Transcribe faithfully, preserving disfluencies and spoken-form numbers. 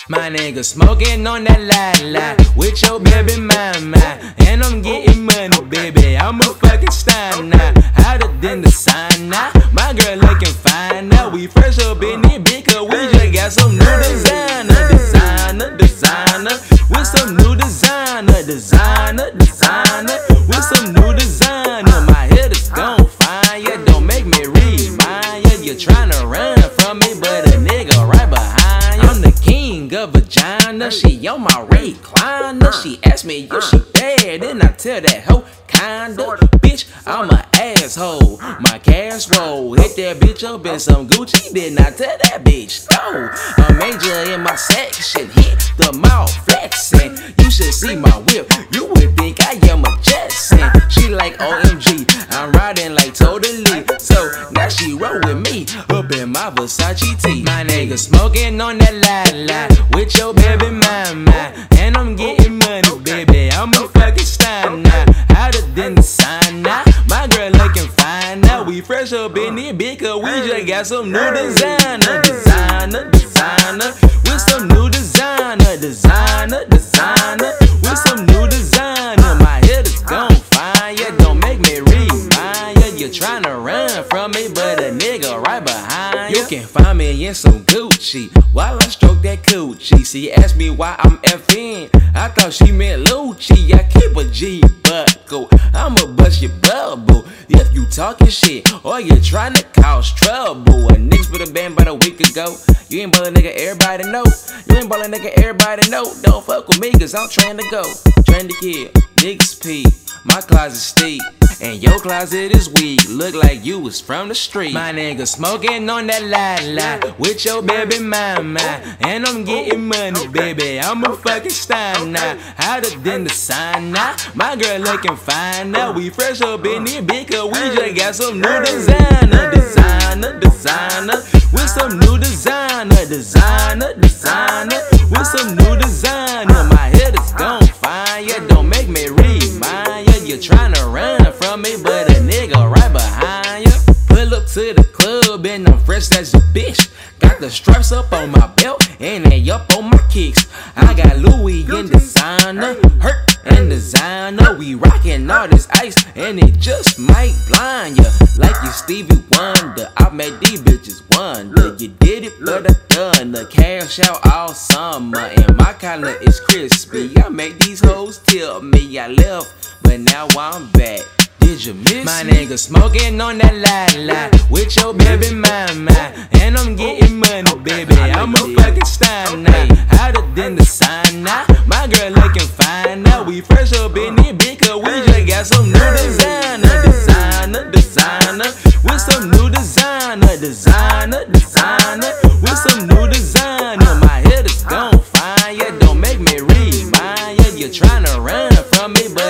My nigga smoking on that line line with your baby mama, and I'm getting money, baby. I'm a fucking star now, hotter than the sun now. My girl looking fine now. We fresh up in it because we just got some new designer, designer, designer, with some new designer, designer, designer, with some new designer. My head is gon' fire, yeah, don't make me remind ya. You're tryna run from me, but a nigga right behind ya. I'm the king of vagina, she on my recliner. She asked me if she bad, and I tell that hoe kinda. Bitch, I'm a asshole, my cash roll. Hit that bitch up in some Gucci, then I tell that bitch go. A major in my section, hit the mouth flexing. You should see my whip, you would think I am a Jetson. She like O M G, I'm riding like totally. So now she roll with me up in my Versace tee. My nigga smoking on that line line with your baby mama, and I'm getting money, baby. I'm a fucking star now, hotter than the sun now. My girl looking fine now. We fresh up in it because we just got some new designer, designer, designer, with some new designer, designer, designer, with some new designer. My head is gon' fire, yeah, don't make me remind ya. You're tryna run from me, but a nigga right behind ya. You can find me in some Gucci while I stroke that coochie. She asked me why I'm effing, I thought she meant Lucci. I keep a G buckle, I'ma bust your bubble if you talking shit or you trying to cause trouble. A nigga with a band about a week ago. You ain't ballin' nigga, everybody know. You ain't ballin' nigga, everybody know. Don't fuck with me cause I'm trying to go, trying to kill. Niggas pee, my closet steep, and your closet is weak. Look like you was from the street. My nigga smoking on that line line with your baby mama, and I'm getting money, baby. I'm a fucking star now, hotter than the sun now. My girl looking fine now. We fresh up in it because we just got some new designer, designer, designer, with some new designer, designer, designer, with some new designer. My head is gon' fire, yeah, don't make me remind ya. You're tryna run from me, but a nigga right behind ya. Pull up to the club and I'm fresh as a bitch. Got the stripes up on my belt and they up on my kicks. I got Louis and designer, Hurt and designer. We rockin' all this ice and it just might blind ya. Like you Stevie Wonder, I made these bitches wonder. You did it for the done, the cash out all summer, and my collar is crispy. I make these hoes tell me I left, but now I'm back. Did you miss my me? Nigga smoking on that line line with your baby mama, and I'm getting money, baby. I'm a fucking star now, hotter than the sun now. My girl looking fine now. We fresh up in it because we just got some new designer, designer, designer, with some new designer, designer, designer, with some new designer. My head is gon' fire, yeah, don't make me remind ya. You're tryna run from me, but